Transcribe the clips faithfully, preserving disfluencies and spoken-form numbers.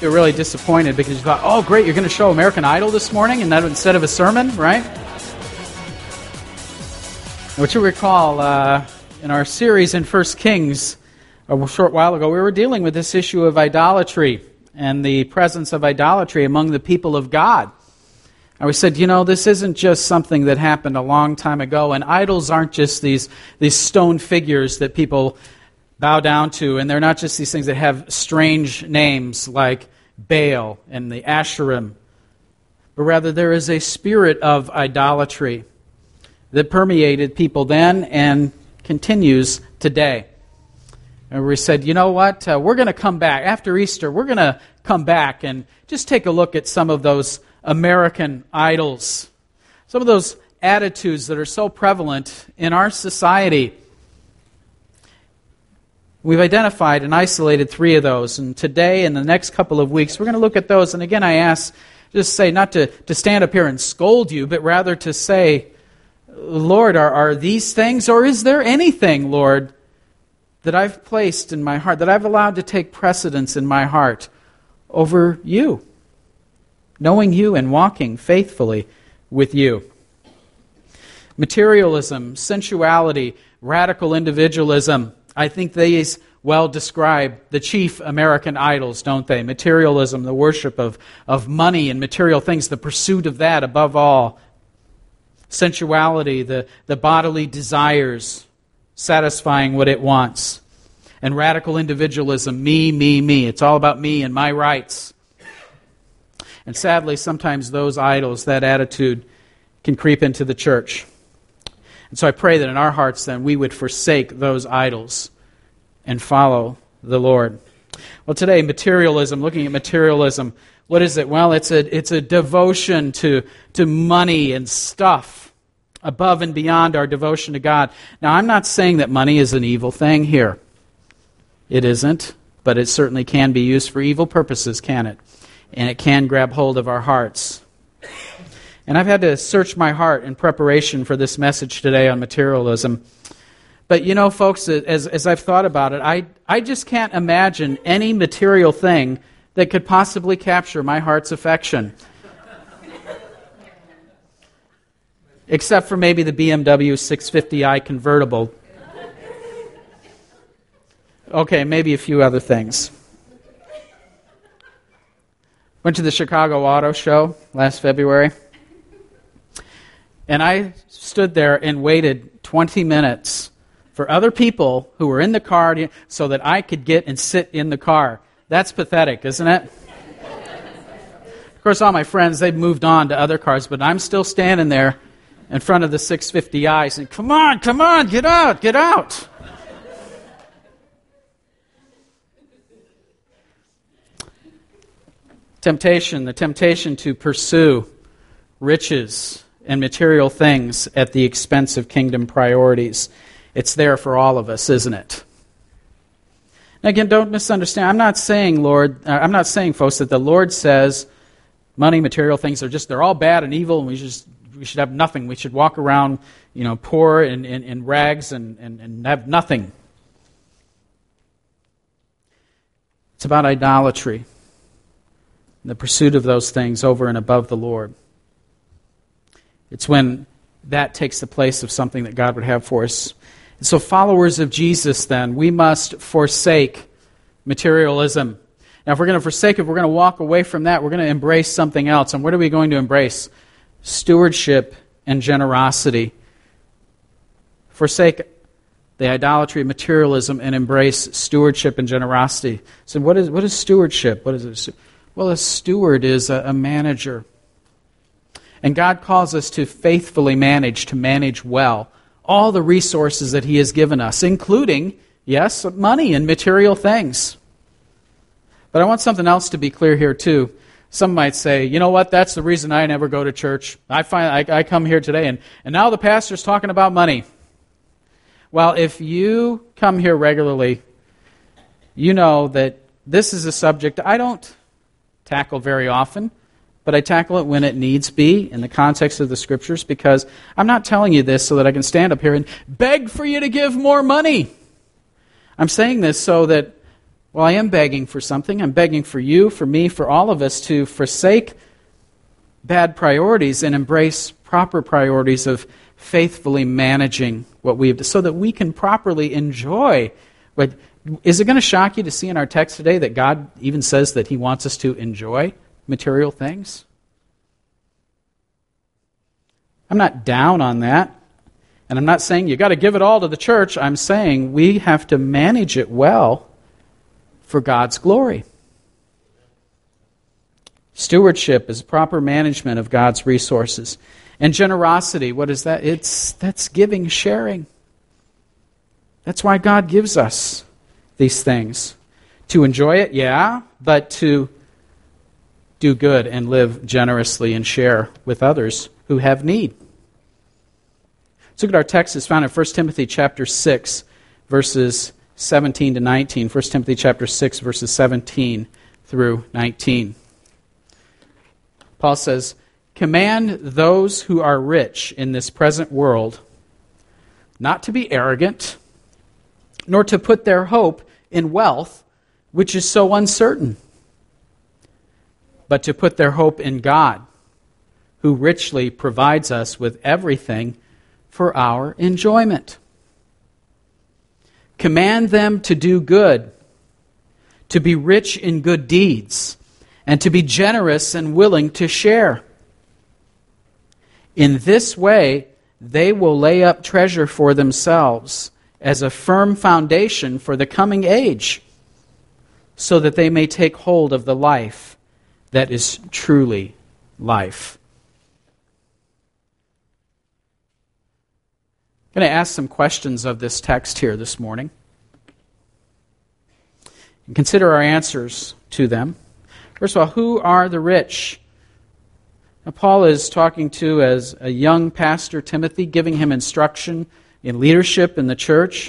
You're really disappointed because you thought, oh, great, you're going to show American Idol this morning and that instead of a sermon, right? What you recall, uh, in our series in First Kings a short while ago, we were dealing with this issue of idolatry and the presence of idolatry among the people of God. And we said, you know, this isn't just something that happened a long time ago, and idols aren't just these, these stone figures that people bow down to, and they're not just these things that have strange names like Baal and the Asherim, but rather there is a spirit of idolatry that permeated people then and continues today. And we said, you know what, uh, we're going to come back. After Easter, we're going to come back and just take a look at some of those American idols, some of those attitudes that are so prevalent in our society. We've identified and isolated three of those, and today and the next couple of weeks, we're going to look at those. And again, I ask, just say, not to, to stand up here and scold you, but rather to say, Lord, are, are these things, or is there anything, Lord, that I've placed in my heart, that I've allowed to take precedence in my heart over you, knowing you and walking faithfully with you? Materialism, sensuality, radical individualism, I think these well describe the chief American idols, don't they? Materialism, the worship of, of money and material things, the pursuit of that above all. Sensuality, the, the bodily desires, satisfying what it wants. And radical individualism, me, me, me. It's all about me and my rights. And sadly, sometimes those idols, that attitude, can creep into the church. And so I pray that in our hearts then we would forsake those idols and follow the Lord. Well, today, materialism, looking at materialism, what is it? Well, it's a it's a devotion to, to money and stuff above and beyond our devotion to God. Now, I'm not saying that money is an evil thing here. It isn't, but it certainly can be used for evil purposes, can it? And it can grab hold of our hearts. And I've had to search my heart in preparation for this message today on materialism. But you know, folks, as, as I've thought about it, I, I just can't imagine any material thing that could possibly capture my heart's affection. Except for maybe the B M W six fifty i convertible. Okay, maybe a few other things. Went to the Chicago Auto Show last February. And I stood there and waited twenty minutes for other people who were in the car so that I could get and sit in the car. That's pathetic, isn't it? Of course, all my friends, they've moved on to other cars, but I'm still standing there in front of the six fifty i saying, come on, come on, get out, get out. Temptation, the temptation to pursue riches and material things at the expense of kingdom priorities. It's there for all of us, isn't it? Now again, don't misunderstand. I'm not saying, Lord, uh, I'm not saying, folks, that the Lord says money, material things are just, they're all bad and evil, and we just we should have nothing. We should walk around, you know, poor and in, in, in rags and, and, and have nothing. It's about idolatry, the pursuit of those things over and above the Lord. It's when that takes the place of something that God would have for us. And so followers of Jesus, then, we must forsake materialism. Now, if we're going to forsake it, if we're going to walk away from that, we're going to embrace something else. And what are we going to embrace? Stewardship and generosity. Forsake the idolatry of materialism and embrace stewardship and generosity. So what is what is stewardship? What is it? Well, a steward is a, a manager. And God calls us to faithfully manage, to manage well, all the resources that He has given us, including, yes, money and material things. But I want something else to be clear here, too. Some might say, you know what, that's the reason I never go to church. I find I, I come here today, and, and now the pastor's talking about money. Well, if you come here regularly, you know that this is a subject I don't tackle very often, but I tackle it when it needs be in the context of the Scriptures, because I'm not telling you this so that I can stand up here and beg for you to give more money. I'm saying this so that Well, I am begging for something. I'm begging for you, for me, for all of us to forsake bad priorities and embrace proper priorities of faithfully managing what we have, so that we can properly enjoy. But is it going to shock you to see in our text today that God even says that He wants us to enjoy material things? I'm not down on that. And I'm not saying you got to give it all to the church. I'm saying we have to manage it well for God's glory. Stewardship is proper management of God's resources. And generosity, what is that? It's that's giving, sharing. That's why God gives us these things. To enjoy it, yeah, but to do good and live generously and share with others who have need. Let's look at our text. It's found in First Timothy chapter six, verses seventeen to nineteen. First Timothy chapter six, verses seventeen through nineteen. Paul says, "Command those who are rich in this present world not to be arrogant, nor to put their hope in wealth, which is so uncertain, but to put their hope in God, who richly provides us with everything for our enjoyment. Command them to do good, to be rich in good deeds, and to be generous and willing to share. In this way, they will lay up treasure for themselves as a firm foundation for the coming age, so that they may take hold of the life that is truly life." I'm going to ask some questions of this text here this morning and consider our answers to them. First of all, who are the rich? Now, Paul is talking to as a young pastor, Timothy, giving him instruction in leadership in the church.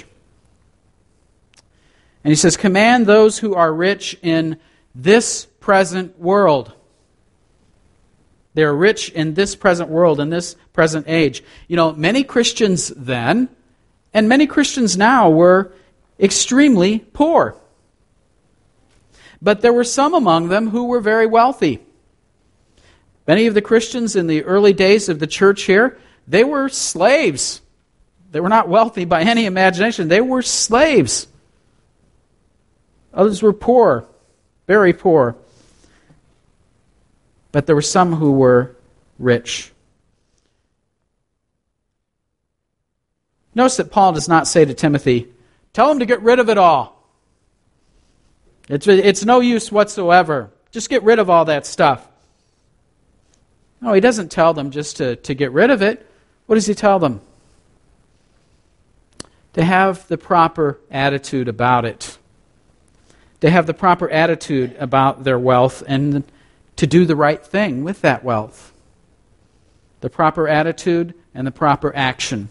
And he says, "Command those who are rich in this present world." They are rich in this present world, in this present age. You know, many Christians then, and many Christians now, were extremely poor. But there were some among them who were very wealthy. Many of the Christians in the early days of the church here, they were slaves. They were not wealthy by any imagination. They were slaves. Others were poor, very poor. But there were some who were rich. Notice that Paul does not say to Timothy, "Tell him to get rid of it all. It's, it's no use whatsoever. Just get rid of all that stuff." No, he doesn't tell them just to, to get rid of it. What does he tell them? To have the proper attitude about it. To have the proper attitude about their wealth and to do the right thing with that wealth. The proper attitude and the proper action.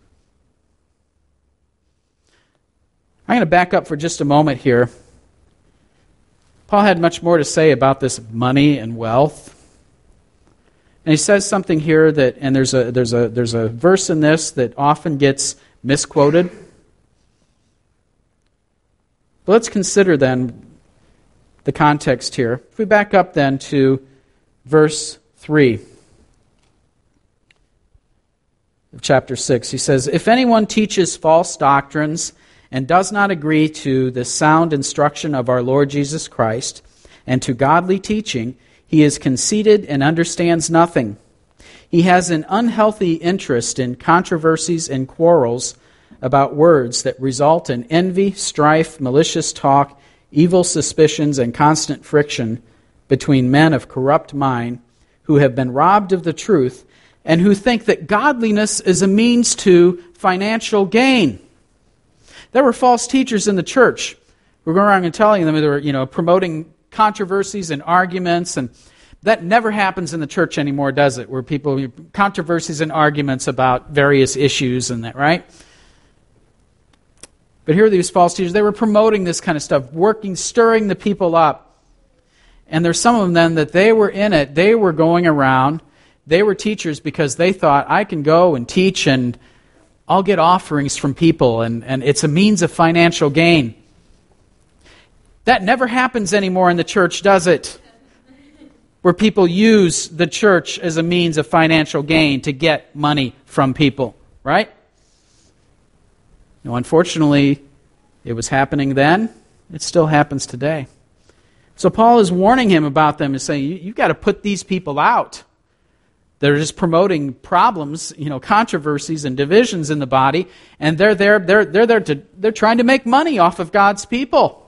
I'm going to back up for just a moment here. Paul had much more to say about this money and wealth. And he says something here that, and there's a there's a there's a verse in this that often gets misquoted. But let's consider then the context here. If we back up then to verse three of chapter six, he says, "If anyone teaches false doctrines and does not agree to the sound instruction of our Lord Jesus Christ and to godly teaching, he is conceited and understands nothing. He has an unhealthy interest in controversies and quarrels about words that result in envy, strife, malicious talk, evil suspicions, and constant friction between men of corrupt mind who have been robbed of the truth and who think that godliness is a means to financial gain." There were false teachers in the church who were going around and telling them they were, you know, promoting controversies and arguments, and that never happens in the church anymore, does it? Where people, controversies and arguments about various issues and that, right? But here are these false teachers. They were promoting this kind of stuff, working, stirring the people up. And there's some of them then that they were in it. They were going around. They were teachers because they thought, I can go and teach and I'll get offerings from people, and, and it's a means of financial gain. That never happens anymore in the church, does it? Where people use the church as a means of financial gain to get money from people, right? No, unfortunately, it was happening then. It still happens today. So Paul is warning him about them and saying, you, you've got to put these people out. They're just promoting problems, you know, controversies and divisions in the body, and they're there, they're, they're there to, they're trying to make money off of God's people.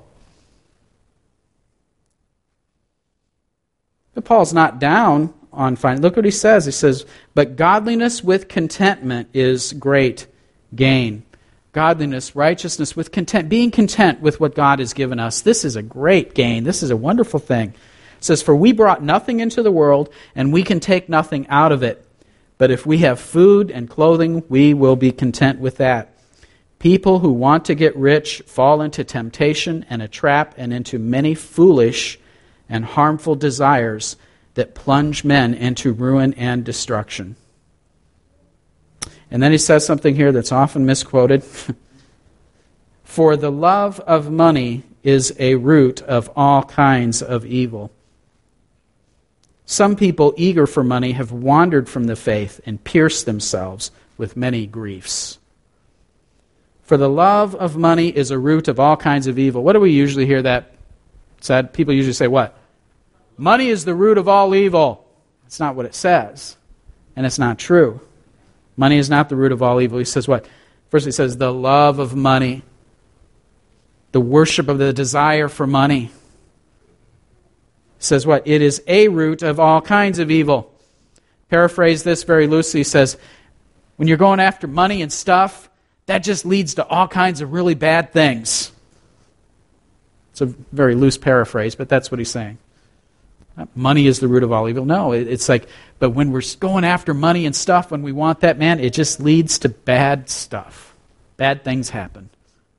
But Paul's not down on fine. Look what he says. He says, but godliness with contentment is great gain. Godliness, righteousness with content, being content with what God has given us. This is a great gain. This is a wonderful thing. It says, for we brought nothing into the world, and we can take nothing out of it. But if we have food and clothing, we will be content with that. People who want to get rich fall into temptation and a trap and into many foolish and harmful desires that plunge men into ruin and destruction. And then he says something here that's often misquoted. For the love of money is a root of all kinds of evil. Some people eager for money have wandered from the faith and pierced themselves with many griefs. For the love of money is a root of all kinds of evil. What do we usually hear that said? People usually say what? Money is the root of all evil. That's not what it says. And it's not true. Money is not the root of all evil. He says what? First he says the love of money. The worship of the desire for money. He says what? It is a root of all kinds of evil. Paraphrase this very loosely. He says, when you're going after money and stuff, that just leads to all kinds of really bad things. It's a very loose paraphrase, but that's what he's saying. Money is the root of all evil. No, it's like, but when we're going after money and stuff, when we want that, man, it just leads to bad stuff. Bad things happen.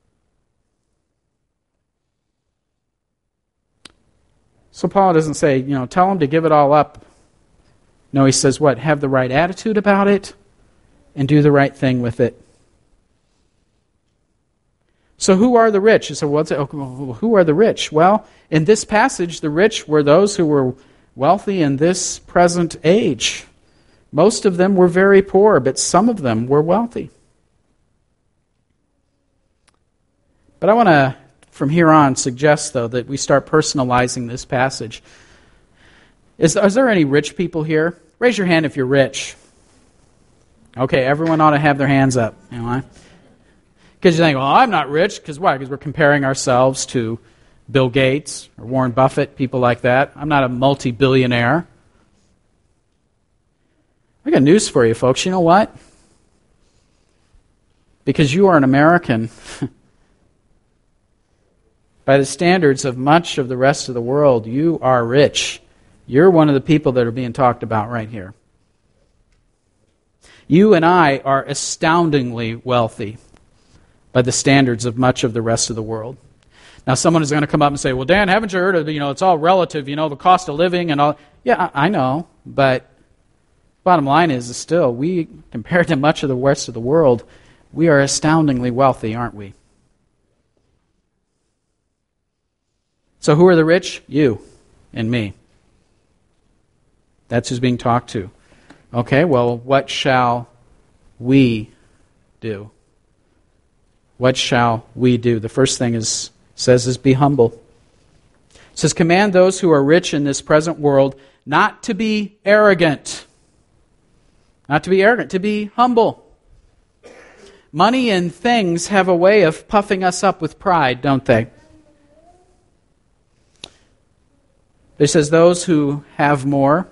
So Paul doesn't say, you know, tell them to give it all up. No, he says what? Have the right attitude about it and do the right thing with it. So who are the rich? So what's it, who are the rich? Well, in this passage, the rich were those who were wealthy in this present age. Most of them were very poor, but some of them were wealthy. But I want to, from here on, suggest, though, that we start personalizing this passage. Is, is there any rich people here? Raise your hand if you're rich. Okay, everyone ought to have their hands up. You know, because you think, well, I'm not rich. Because why? Because we're comparing ourselves to Bill Gates or Warren Buffett, people like that. I'm not a multi-billionaire. I got news for you, folks. You know what? Because you are an American, by the standards of much of the rest of the world, you are rich. You're one of the people that are being talked about right here. You and I are astoundingly wealthy by the standards of much of the rest of the world. Now, someone is going to come up and say, well, Dan, haven't you heard of, you know, it's all relative, you know, the cost of living and all. Yeah, I, I know, but bottom line is, is still, we, compared to much of the rest of the world, we are astoundingly wealthy, aren't we? So who are the rich? You and me. That's who's being talked to. Okay, well, what shall we do? What shall we do? The first thing is says is be humble. It says, command those who are rich in this present world not to be arrogant. Not to be arrogant, to be humble. Money and things have a way of puffing us up with pride, don't they? It says those who have more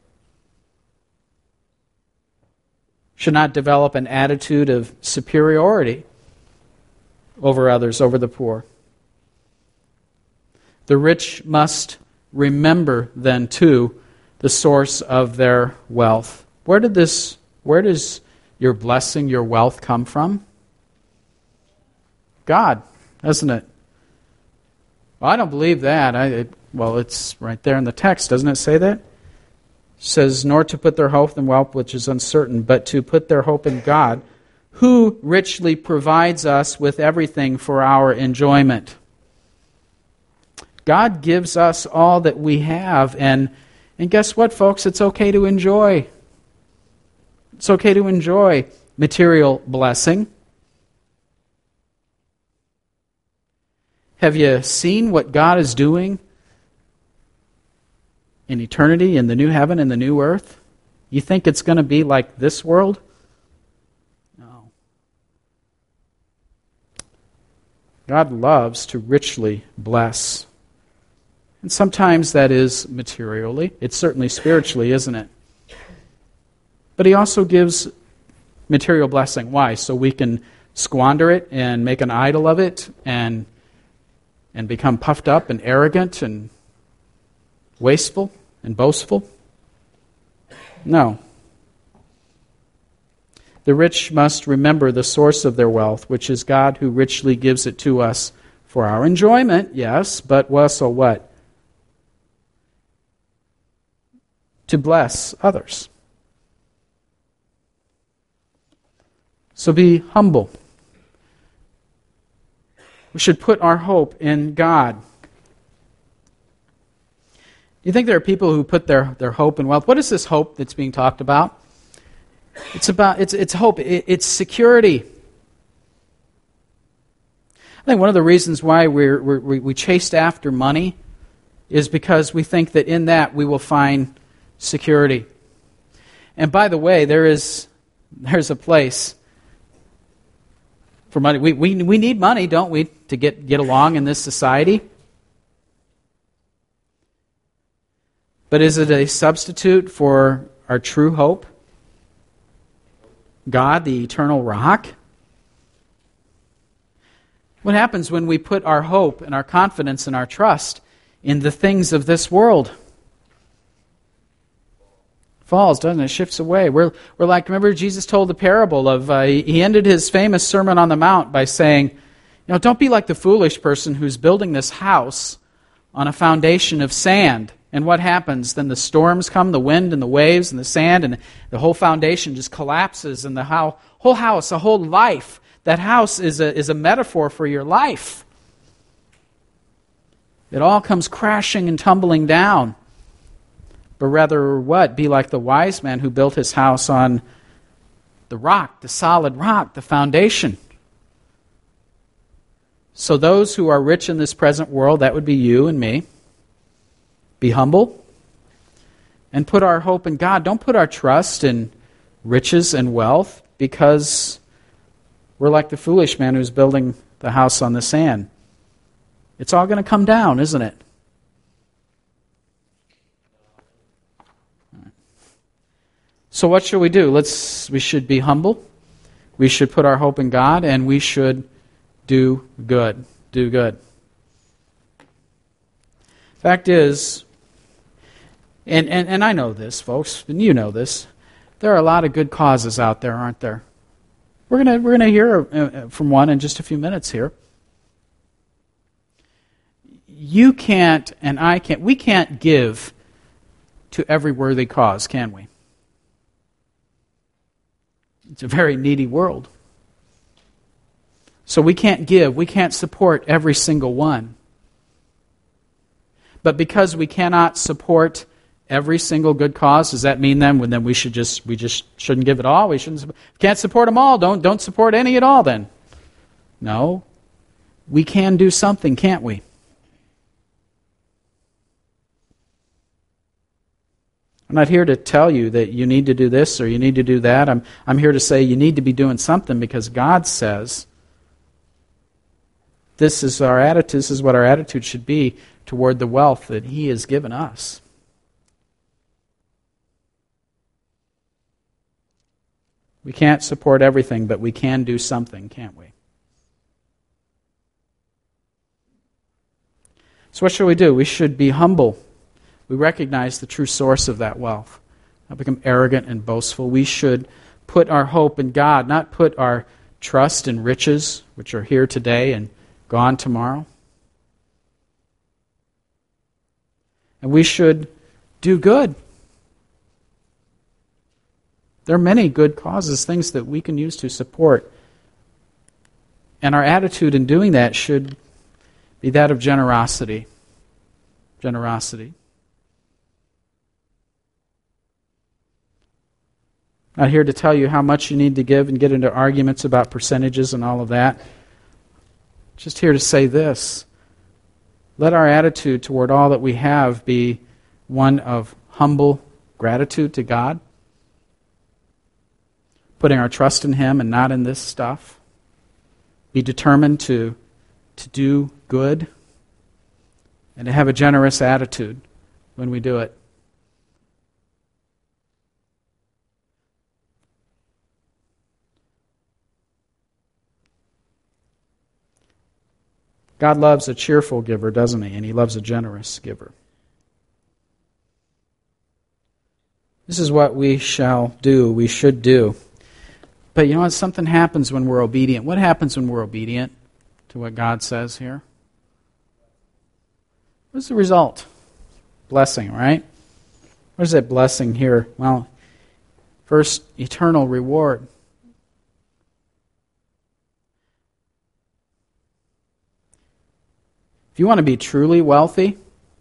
should not develop an attitude of superiority over others, over the poor. The rich must remember then too the source of their wealth. Where did this, where does your blessing, your wealth come from? God, doesn't it? Well, I don't believe that. I, it, well, it's right there in the text, doesn't it say that? It says, nor to put their hope in wealth which is uncertain, but to put their hope in God, who richly provides us with everything for our enjoyment. God gives us all that we have, and, and guess what, folks? It's okay to enjoy. It's okay to enjoy material blessing. Have you seen what God is doing in eternity, in the new heaven and the new earth? You think it's going to be like this world? No. God loves to richly bless. And sometimes that is materially. It's certainly spiritually, isn't it? But He also gives material blessing. Why? So we can squander it and make an idol of it and, and become puffed up and arrogant and wasteful and boastful? No. The rich must remember the source of their wealth, which is God who richly gives it to us for our enjoyment, yes, but also what? To bless others. So be humble. We should put our hope in God. Do you think there are people who put their, their hope in wealth? What is this hope that's being talked about? It's about it's it's hope. It, it's security. I think one of the reasons why we're, we're, we we chased after money is because we think that in that we will find security. And by the way, there is there's a place for money. We we we need money, don't we, to get, get along in this society? But is it a substitute for our true hope? God, the eternal rock? What happens when we put our hope and our confidence and our trust in the things of this world? Falls, doesn't it? Shifts away. We're, we're like, remember Jesus told the parable of, uh, he ended his famous Sermon on the Mount by saying, you know, don't be like the foolish person who's building this house on a foundation of sand. And what happens? Then the storms come, the wind and the waves and the sand, and the whole foundation just collapses, and the how, whole house, the whole life, that house is a, is a metaphor for your life. It all comes crashing and tumbling down. But rather what? Be like the wise man who built his house on the rock, the solid rock, the foundation. So those who are rich in this present world, that would be you and me, be humble and put our hope in God. Don't put our trust in riches and wealth, because we're like the foolish man who's building the house on the sand. It's all going to come down, isn't it? So what should we do? Let's. We should be humble. We should put our hope in God, and we should do good. Do good. Fact is, and, and, and I know this, folks, and you know this, there are a lot of good causes out there, aren't there? We're gonna we're gonna hear from one in just a few minutes here. You can't, and I can't. We can't give to every worthy cause, can we? It's a very needy world. So we can't give, we can't support every single one. But because we cannot support every single good cause, does that mean then, well, then we should just we just shouldn't give it all? We shouldn't can't support them all. Don't don't support any at all then. No. We can do something, can't we? I'm not here to tell you that you need to do this or you need to do that. I'm I'm here to say you need to be doing something, because God says this is our attitude, this is what our attitude should be toward the wealth that He has given us. We can't support everything, but we can do something, can't we? So what should we do? We should be humble. We recognize the true source of that wealth. Not become arrogant and boastful. We should put our hope in God, not put our trust in riches, which are here today and gone tomorrow. And we should do good. There are many good causes, things that we can use to support. And our attitude in doing that should be that of generosity. generosity. Not here to tell you how much you need to give and get into arguments about percentages and all of that. Just here to say this. Let our attitude toward all that we have be one of humble gratitude to God, putting our trust in Him and not in this stuff. Be determined to, to do good and to have a generous attitude when we do it. God loves a cheerful giver, doesn't He? And He loves a generous giver. This is what we shall do, we should do. But you know what? Something happens when we're obedient. What happens when we're obedient to what God says here? What's the result? Blessing, right? What is that blessing here? Well, first, eternal reward. If you want to be truly wealthy,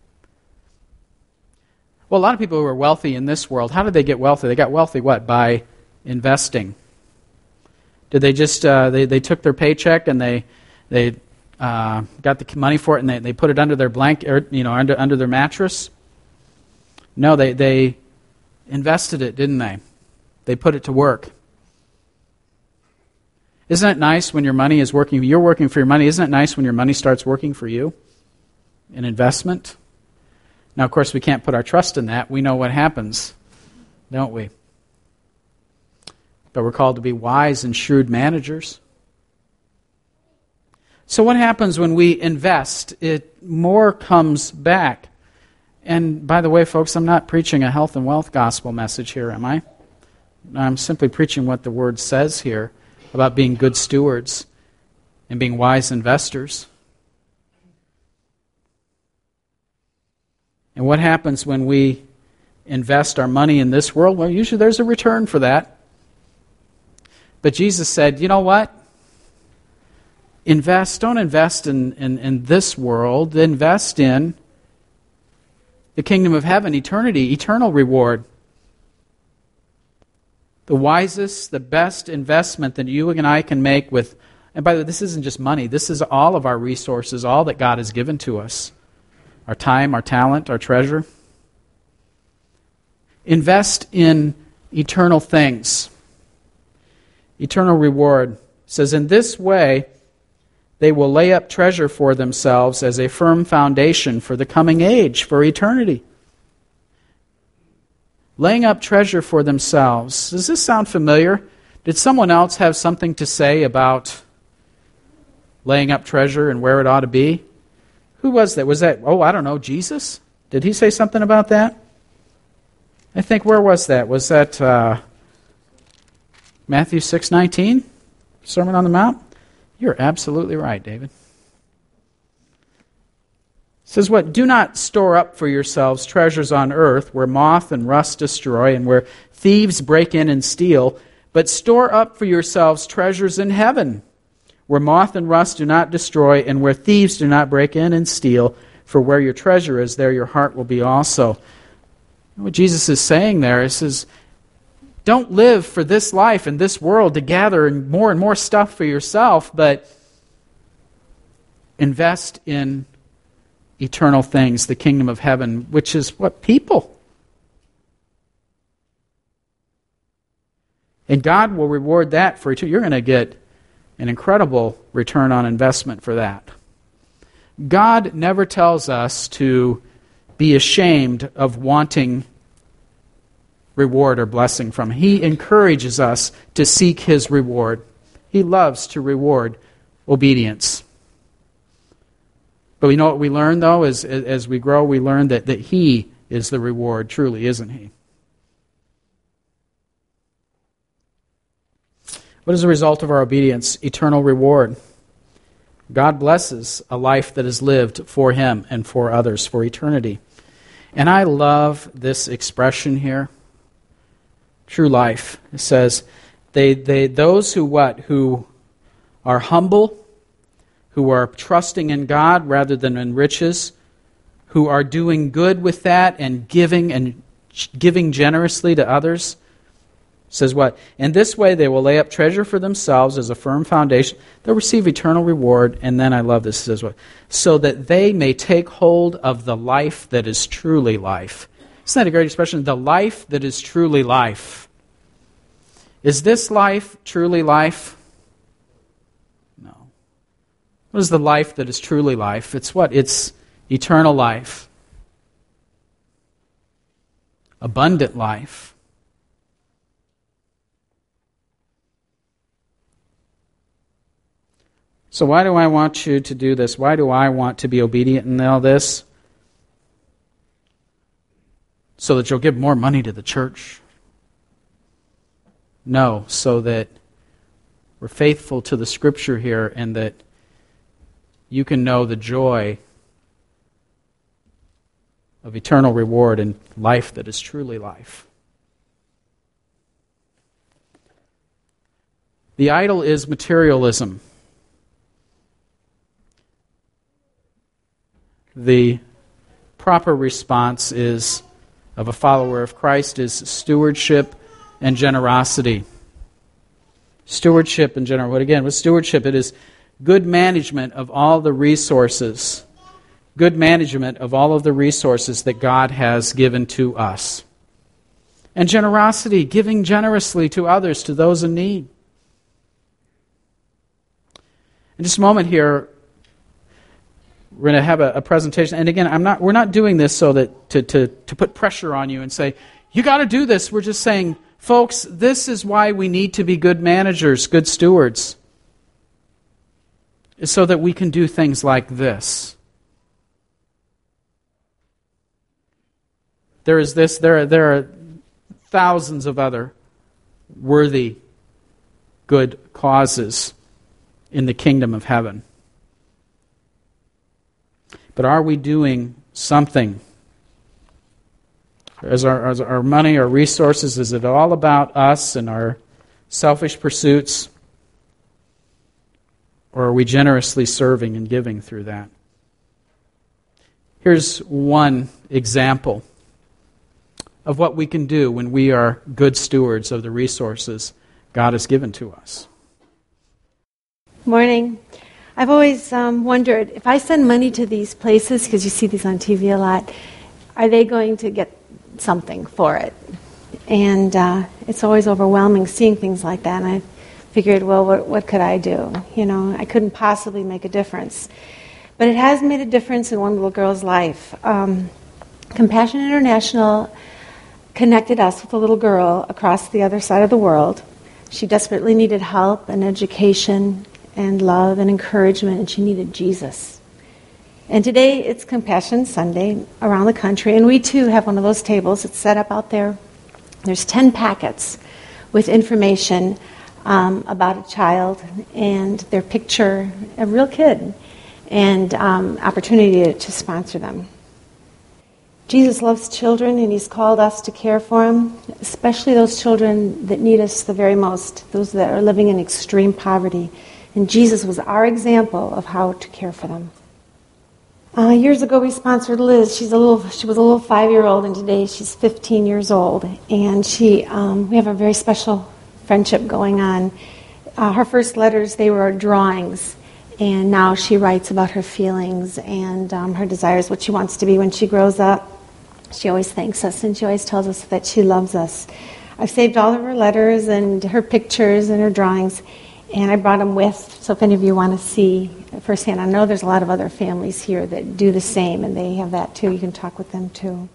well, a lot of people who are wealthy in this world, how did they get wealthy? They got wealthy, what? By investing. Did they just, uh, they, they took their paycheck and they they uh, got the money for it and they, they put it under their blanket, or, you know, under, under their mattress? No, they, they invested it, didn't they? They put it to work. Isn't it nice when your money is working, you're working for your money, isn't it nice when your money starts working for you? An investment? Now, of course, we can't put our trust in that. We know what happens, don't we? But we're called to be wise and shrewd managers. So what happens when we invest? It more comes back. And by the way, folks, I'm not preaching a health and wealth gospel message here, am I? I'm simply preaching what the Word says here about being good stewards and being wise investors. And what happens when we invest our money in this world? Well, usually there's a return for that. But Jesus said, you know what? Invest, don't invest in, in, in this world. Invest in the kingdom of heaven, eternity, eternal reward. The wisest, the best investment that you and I can make with, and by the way, this isn't just money. This is all of our resources, all that God has given to us. Our time, our talent, our treasure. Invest in eternal things. Eternal reward. It says, in this way, they will lay up treasure for themselves as a firm foundation for the coming age, for eternity. Laying up treasure for themselves. Does this sound familiar? Did someone else have something to say about laying up treasure and where it ought to be? Who was that? Was that, oh, I don't know, Jesus? Did he say something about that? I think, where was that? Was that uh, Matthew six nineteen? Sermon on the Mount? You're absolutely right, David. It says what? Do not store up for yourselves treasures on earth where moth and rust destroy and where thieves break in and steal, but store up for yourselves treasures in heaven where moth and rust do not destroy and where thieves do not break in and steal. For where your treasure is, there your heart will be also. What Jesus is saying there is, is don't live for this life and this world to gather more and more stuff for yourself, but invest in eternal things, the kingdom of heaven, which is what? People. And God will reward that for eternity. You're going to get an incredible return on investment for that. God never tells us to be ashamed of wanting reward or blessing from Him. He encourages us to seek His reward. He loves to reward obedience. But we know what we learn, though, is as we grow, we learn that, that He is the reward, truly, isn't He? What is the result of our obedience? Eternal reward. God blesses a life that is lived for Him and for others, for eternity. And I love this expression here. True life. It says, they, they, those who what? Who are humble, who are trusting in God rather than in riches, who are doing good with that and giving and giving generously to others. It says what? In this way they will lay up treasure for themselves as a firm foundation. They'll receive eternal reward. And then I love this. It says what? So that they may take hold of the life that is truly life. Isn't that a great expression? The life that is truly life. Is this life truly life? No. What is the life that is truly life? It's what? It's eternal life. Abundant life. So why do I want you to do this? Why do I want to be obedient in all this? So that you'll give more money to the church? No, so that we're faithful to the Scripture here and that you can know the joy of eternal reward and life that is truly life. The idol is materialism. The proper response is of a follower of Christ is stewardship and generosity. Stewardship and generosity. What again? With stewardship, it is good management of all the resources. Good management of all of the resources that God has given to us. And generosity, giving generously to others, to those in need. In just a moment here, we're going to have a, a presentation. And again, I'm not. We're not doing this so that to, to, to put pressure on you and say, you got to do this. We're just saying, folks, this is why we need to be good managers, good stewards. Is so that we can do things like this. There is this, there are, there are thousands of other worthy, good causes in the kingdom of heaven. But are we doing something? As our, as our money, our resources, is it all about us and our selfish pursuits? Or are we generously serving and giving through that? Here's one example of what we can do when we are good stewards of the resources God has given to us. Morning. I've always um, wondered, if I send money to these places, because you see these on T V a lot, are they going to get something for it? And uh, it's always overwhelming seeing things like that. And I figured, well, what, what could I do? You know, I couldn't possibly make a difference. But it has made a difference in one little girl's life. Um, Compassion International connected us with a little girl across the other side of the world. She desperately needed help and education and love and encouragement, and she needed Jesus. And today it's Compassion Sunday around the country, and we too have one of those tables. It's set up out there. There's ten packets with information um, about a child and their picture, a real kid, and um, opportunity to, to sponsor them. Jesus loves children, and He's called us to care for them, especially those children that need us the very most, those that are living in extreme poverty. And Jesus was our example of how to care for them. Uh, years ago, we sponsored Liz. She's a little. She was a little five-year-old, and today she's fifteen years old. And she, um, we have a very special friendship going on. Uh, her first letters, they were drawings, and now she writes about her feelings and um, her desires, what she wants to be when she grows up. She always thanks us, and she always tells us that she loves us. I've saved all of her letters and her pictures and her drawings, and I brought them with, so if any of you want to see firsthand, I know there's a lot of other families here that do the same, and they have that too. You can talk with them too.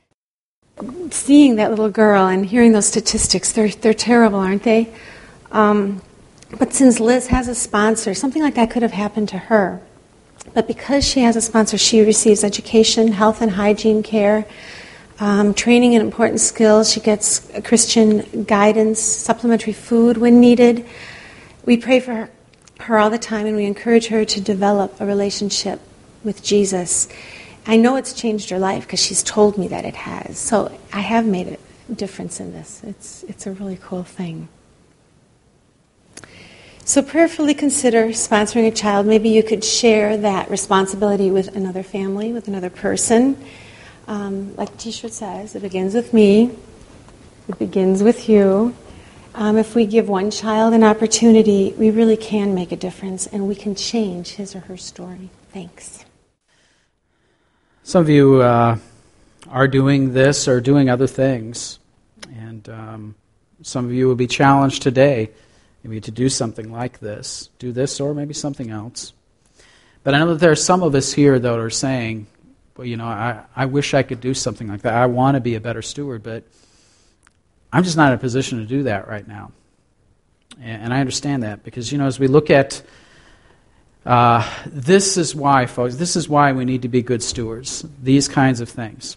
Seeing that little girl and hearing those statistics, they're they're terrible, aren't they? Um, but since Liz has a sponsor, something like that could have happened to her. But because she has a sponsor, she receives education, health and hygiene care, um, training in important skills. She gets Christian guidance, supplementary food when needed. We pray for her, her all the time, and we encourage her to develop a relationship with Jesus. I know it's changed her life because she's told me that it has. So I have made a difference in this. It's it's a really cool thing. So prayerfully consider sponsoring a child. Maybe you could share that responsibility with another family, with another person. Um, like the T-shirt says, it begins with me. It begins with you. Um, if we give one child an opportunity, we really can make a difference, and we can change his or her story. Thanks. Some of you uh, are doing this or doing other things, and um, some of you will be challenged today maybe to do something like this, do this or maybe something else. But I know that there are some of us here that are saying, well, you know, I, I wish I could do something like that. I want to be a better steward, but I'm just not in a position to do that right now. And, and I understand that because, you know, as we look at, uh, this is why, folks, this is why we need to be good stewards, these kinds of things.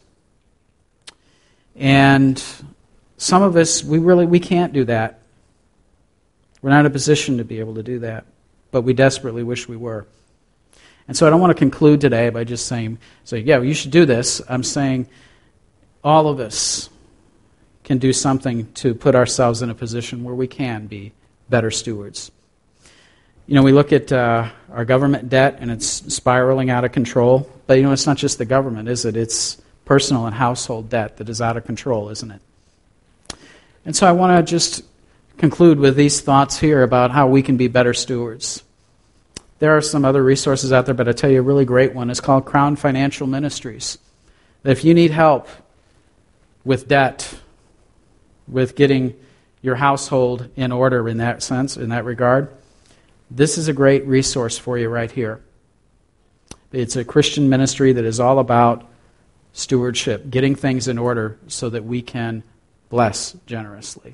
And some of us, we really, we can't do that. We're not in a position to be able to do that, but we desperately wish we were. And so I don't want to conclude today by just saying, so yeah, well, you should do this. I'm saying all of us can do something to put ourselves in a position where we can be better stewards. You know, we look at uh, our government debt, and it's spiraling out of control. But, you know, it's not just the government, is it? It's personal and household debt that is out of control, isn't it? And so I want to just conclude with these thoughts here about how we can be better stewards. There are some other resources out there, but I tell you a really great one. It's called Crown Financial Ministries. If you need help with debt, with getting your household in order in that sense, in that regard, this is a great resource for you right here. It's a Christian ministry that is all about stewardship, getting things in order so that we can bless generously.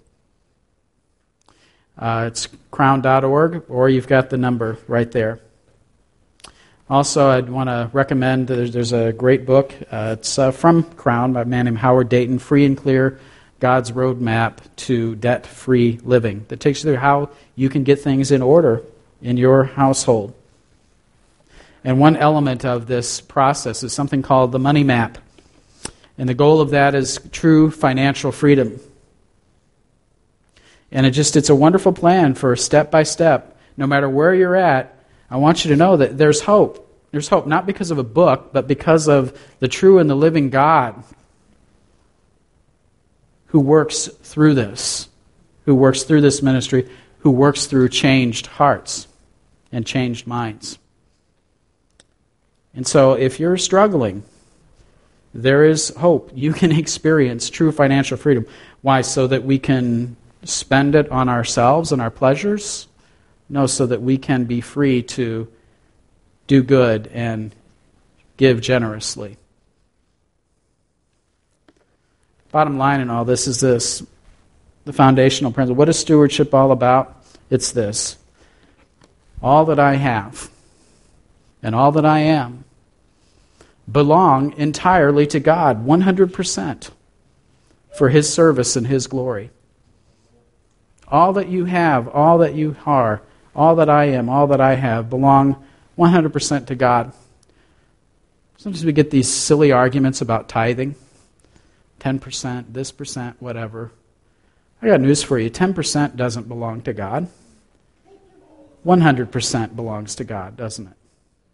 Uh, it's crown dot org, or you've got the number right there. Also, I'd want to recommend, there's, there's a great book. Uh, it's uh, from Crown by a man named Howard Dayton, Free and Clear, God's Roadmap to Debt-Free Living, that takes you through how you can get things in order in your household. And one element of this process is something called the Money Map. And the goal of that is true financial freedom. And it just, it's a wonderful plan for step by step. No matter where you're at, I want you to know that there's hope. There's hope, not because of a book, but because of the true and the living God who works through this, who works through this ministry, who works through changed hearts and changed minds. And so if you're struggling, there is hope. You can experience true financial freedom. Why? So that we can spend it on ourselves and our pleasures? No, so that we can be free to do good and give generously. Bottom line in all this is this, the foundational principle. What is stewardship all about? It's this. All that I have and all that I am belong entirely to God, one hundred percent, for His service and His glory. All that you have, all that you are, all that I am, all that I have belong one hundred percent to God. Sometimes we get these silly arguments about tithing. ten percent, this percent, whatever. I got news for you. ten percent doesn't belong to God. one hundred percent belongs to God, doesn't it?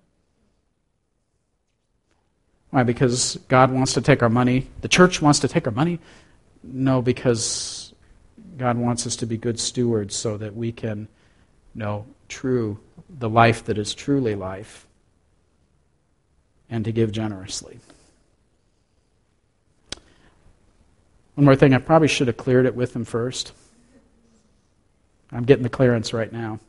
Why? Because God wants to take our money. The church wants to take our money? No, because God wants us to be good stewards so that we can know true, the life that is truly life, and to give generously. One more thing, I probably should have cleared it with him first. I'm getting the clearance right now.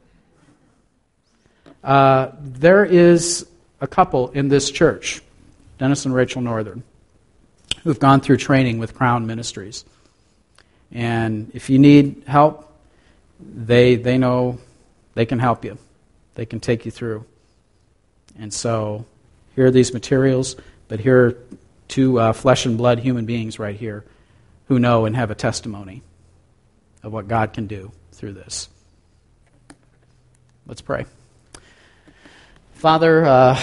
Uh, there is a couple in this church, Dennis and Rachel Northern, who've gone through training with Crown Ministries. And if you need help, they they know they can help you. They can take you through. And so here are these materials, but here are two uh, flesh and blood human beings right here who know and have a testimony of what God can do through this. Let's pray. Father, uh,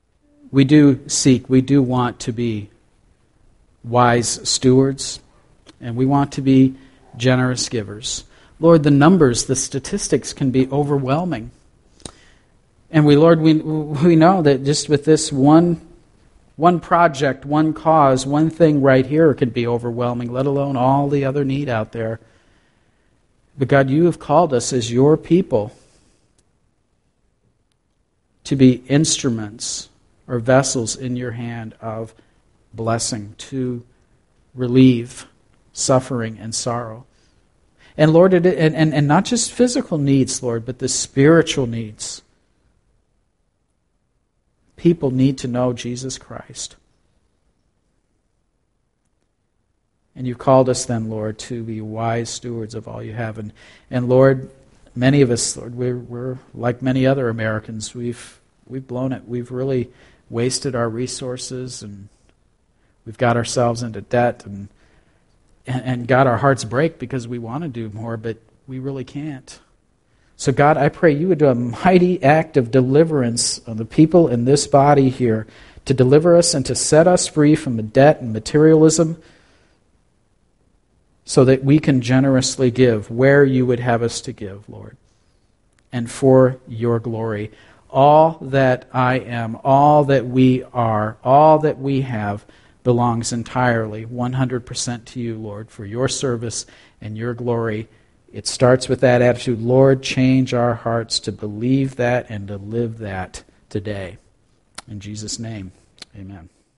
we do seek, we do want to be wise stewards and we want to be generous givers. Lord, the numbers, the statistics can be overwhelming. And we, Lord, we we know that just with this one one project, one cause, one thing right here could be overwhelming, let alone all the other need out there. But God, you have called us as your people to be instruments or vessels in your hand of blessing, to relieve suffering and sorrow. And Lord, it, and, and, and not just physical needs, Lord, but the spiritual needs. People need to know Jesus Christ. And you've called us then, Lord, to be wise stewards of all you have. And, and Lord, many of us, Lord, we're, we're like many other Americans. We've we've blown it. We've really wasted our resources, and we've got ourselves into debt, and and, and got our hearts break because we want to do more, but we really can't. So God, I pray you would do a mighty act of deliverance on the people in this body here, to deliver us and to set us free from the debt and materialism, so that we can generously give where you would have us to give, Lord, and for your glory. All that I am, all that we are, all that we have belongs entirely, one hundred percent to you, Lord, for your service and your glory. It starts with that attitude. Lord, change our hearts to believe that and to live that today. In Jesus' name, amen.